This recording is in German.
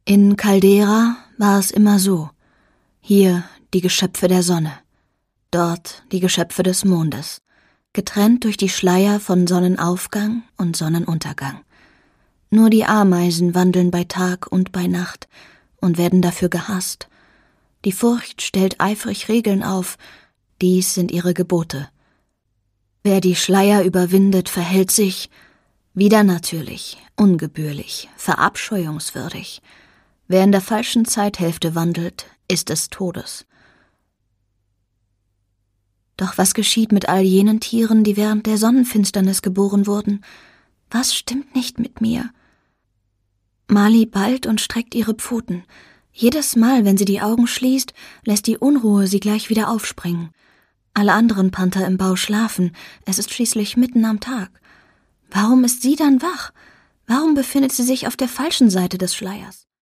In Caldera war es immer so. Hier die Geschöpfe der Sonne, dort die Geschöpfe des Mondes, getrennt durch die Schleier von Sonnenaufgang und Sonnenuntergang. Nur die Ameisen wandeln bei Tag und bei Nacht und werden dafür gehasst. Die Furcht stellt eifrig Regeln auf, dies sind ihre Gebote. Wer die Schleier überwindet, verhält sich widernatürlich, ungebührlich, verabscheuungswürdig. Wer in der falschen Zeithälfte wandelt, ist des Todes. Doch was geschieht mit all jenen Tieren, die während der Sonnenfinsternis geboren wurden? Was stimmt nicht mit mir? Mali ballt und streckt ihre Pfoten. Jedes Mal, wenn sie die Augen schließt, lässt die Unruhe sie gleich wieder aufspringen. Alle anderen Panther im Bau schlafen, es ist schließlich mitten am Tag. Warum ist sie dann wach? Warum befindet sie sich auf der falschen Seite des Schleiers?